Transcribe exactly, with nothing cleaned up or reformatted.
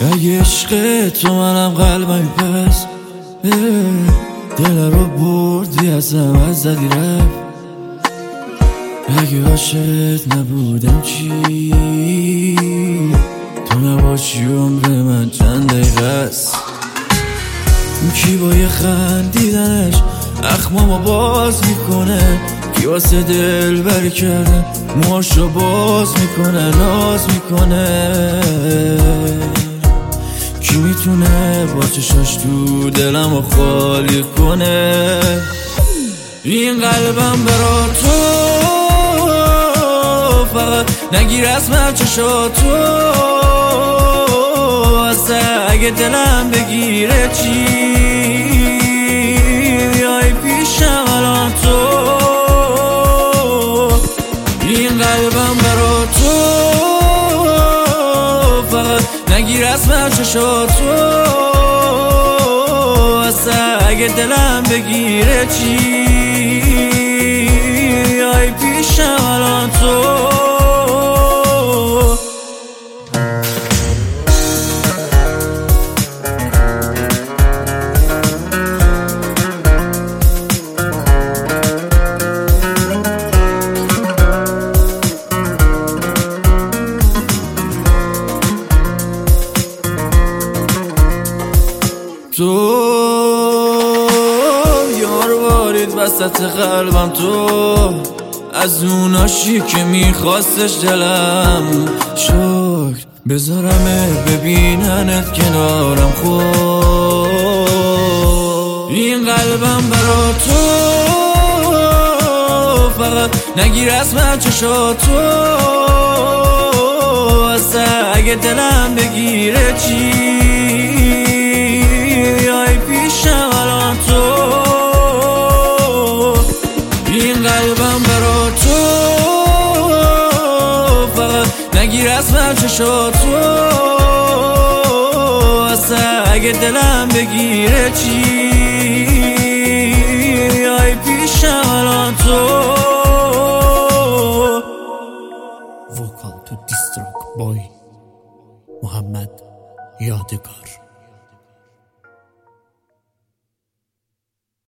اگه عشق تو منم قلبم پس دل رو بردی ازم از زدی رفت. اگه عاشقت نبودم چی تو نباشی عمر من چند دقیقه است. کی با یه خندیدنش اخمامو باز میکنه، کی واسه دل بری کرده موهاشو باز میکنه ناز میکنه. کی میتونه با چشاش تو دلمو خالی کنه. این قلبم برا تو فقط نگیر از من چشاتو، اصلا اگه دلم بگیره چی بیای پیشم الان تو. این قلبم برا تو فقط نگیر از من چشاتو، اصلا اگه دلم بگیره چی بیای پیشم الان تو. تو یار بارید وسط قلبم، تو از اوناشی که میخواستش دلم شکر بذارمه ببیننت کنارم. خود این قلبم برا تو فقط نگیر از من چشاتو، اصلا اگه دلم بگیره چی بیای پیشم الان تو. این قلبم برا تو فقط نگیر از من چشاتو، اصلا اگه دلم بگیره چی بیای پیشم الان تو. وکال تو دیستراک بای محمد یادگار.